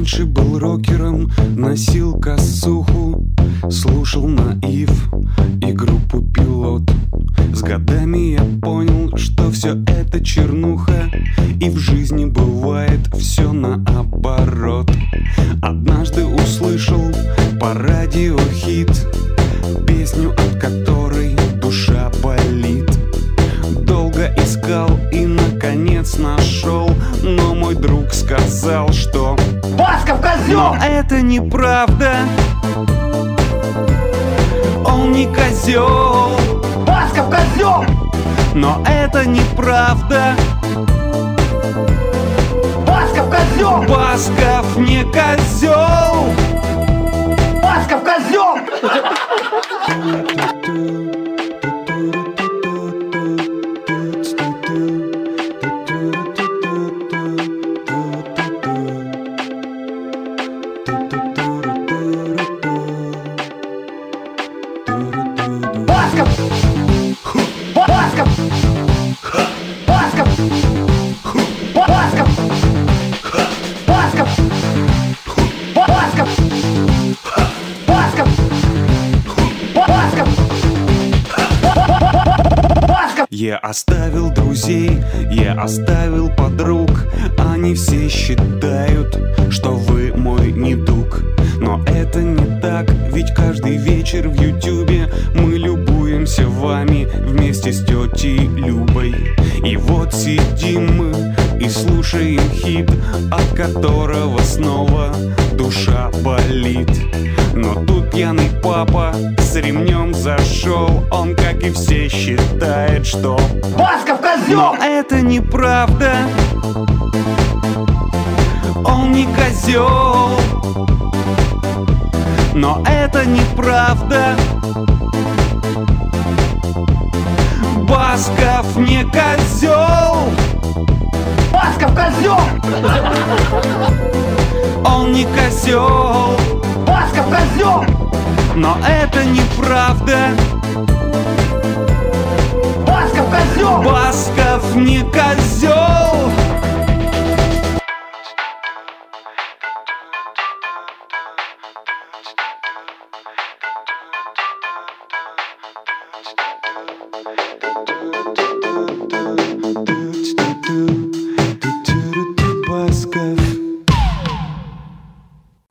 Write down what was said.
раньше был рокером, носил косуху, слушал Наив и группу Пилот. С годами я понял, что все это чернуха, и в жизни бывает все наоборот. Однажды услышал по радио хит, песню, от которой душа болит. Долго искал и наконец нашел, но мой друг сказал, что Басков козел! но это неправда. Он не козел. Басков козел! Но это неправда. Басков козел! Басков не козел. Басков козел! Басков! Басков! Басков! Басков! Басков! Басков! Басков! Басков! Басков! Я оставил друзей, я оставил подруг. Они все считают, что вы мой недуг. Но это не так, ведь каждый вечер в Ютубе мы любуемся вами вместе с тетей Любой. И вот сидим мы и слушаем хит, от которого снова душа болит. Но тут пьяный папа с ремнем зашел. Он, как и все, считает, что Басков козел! но это неправда. Он не козел. Но это неправда. Басков не козел. Басков козел! Он не козел. Басков козел! Но это неправда. Басков козел! Басков не козел. Басков.